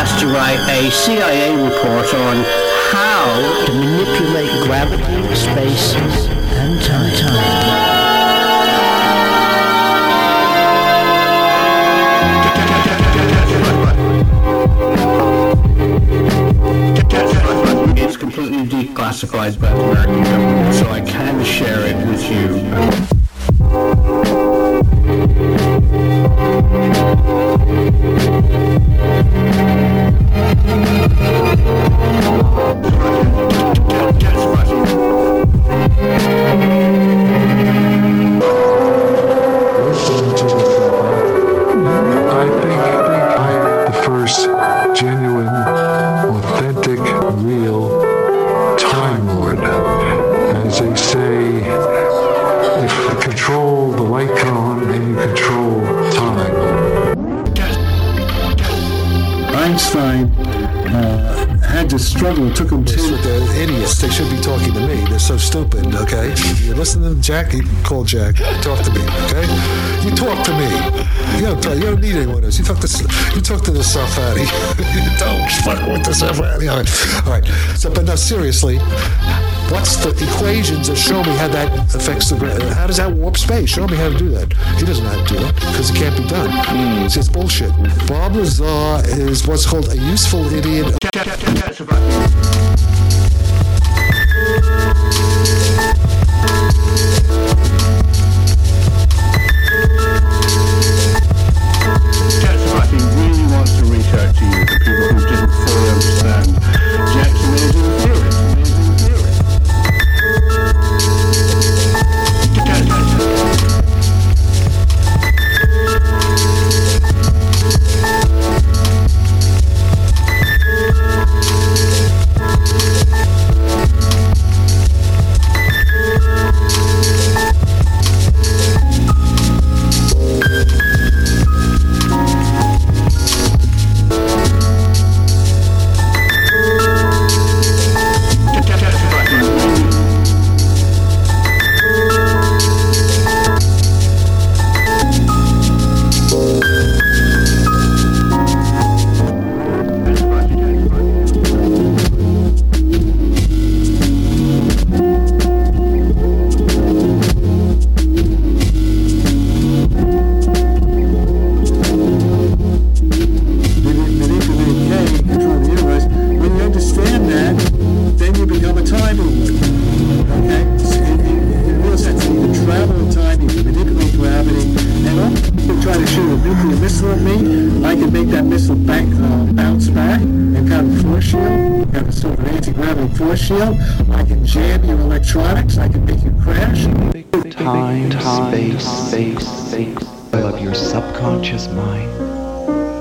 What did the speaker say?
asked to write a CIA report on how to manipulate gravity, space, and time. It's completely declassified by the American government, so I can share it with you. Einstein had to struggle. It took him to... The idiots, they should be talking to me. They're so stupid, okay? You listen to Jack, you can call Jack. Talk to me, okay? You talk to me. You don't need anyone else. You talk to the Safari. You don't fuck with the Safari. All right. So, but no, seriously, what's the equations that show me how that affects the gravity? How does that warp space? Show me how to do that. He doesn't know how to do that because it can't be done. See, it's bullshit. Bob Lazar is what's called a useful idiot. I can make that missile bounce back and kind of force shield, kind of sort of anti-gravity force shield. I can jam your electronics. I can make you crash. Time, space, of your subconscious mind.